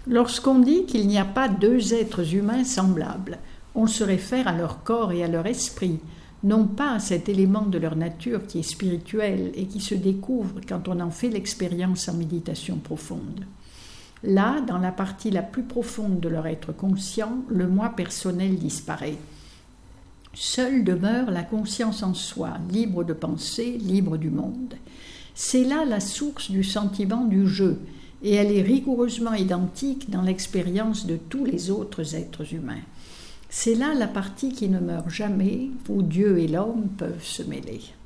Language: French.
Lorsqu'on dit qu'il n'y a pas deux êtres humains semblables, on se réfère à leur corps et à leur esprit, non pas à cet élément de leur nature qui est spirituel et qui se découvre quand on en fait l'expérience en méditation profonde. Là, dans la partie la plus profonde de leur être conscient, le moi personnel disparaît. Seule demeure la conscience en soi, libre de penser, libre du monde. C'est là la source du sentiment du jeu, et elle est rigoureusement identique dans l'expérience de tous les autres êtres humains. C'est là la partie qui ne meurt jamais, où Dieu et l'homme peuvent se mêler.